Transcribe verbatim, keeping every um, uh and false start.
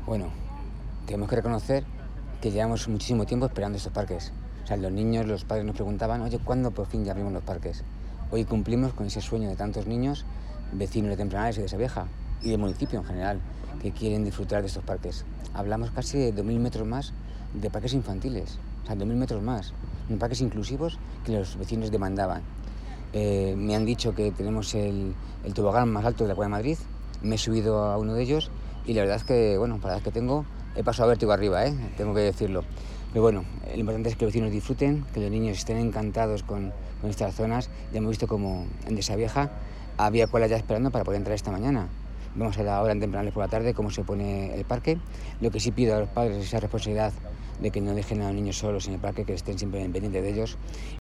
Bueno, tenemos que reconocer que llevamos muchísimo tiempo esperando estos parques. O sea, los niños, los padres nos preguntaban, oye, ¿cuándo por fin ya abrimos los parques? Hoy cumplimos con ese sueño de tantos niños, vecinos de Templanares y de Sevieja, y del municipio en general, que quieren disfrutar de estos parques. Hablamos casi de dos mil metros más de parques infantiles, o sea, dos mil metros más, de parques inclusivos que los vecinos demandaban. Eh, me han dicho que tenemos el, el tobogán más alto de la Comunidad de Madrid. Me he subido a uno de ellos y la verdad es que, bueno, para la edad que tengo, he pasado a vértigo arriba, ¿eh? Tengo que decirlo. Pero bueno, lo importante es que los vecinos disfruten, que los niños estén encantados con, con estas zonas. Ya hemos visto como en Desavieja había cola ya esperando para poder entrar esta mañana. Vamos a ver ahora en Templanares por la tarde cómo se pone el parque. Lo que sí pido a los padres es esa responsabilidad de que no dejen a los niños solos en el parque, que estén siempre pendientes de ellos.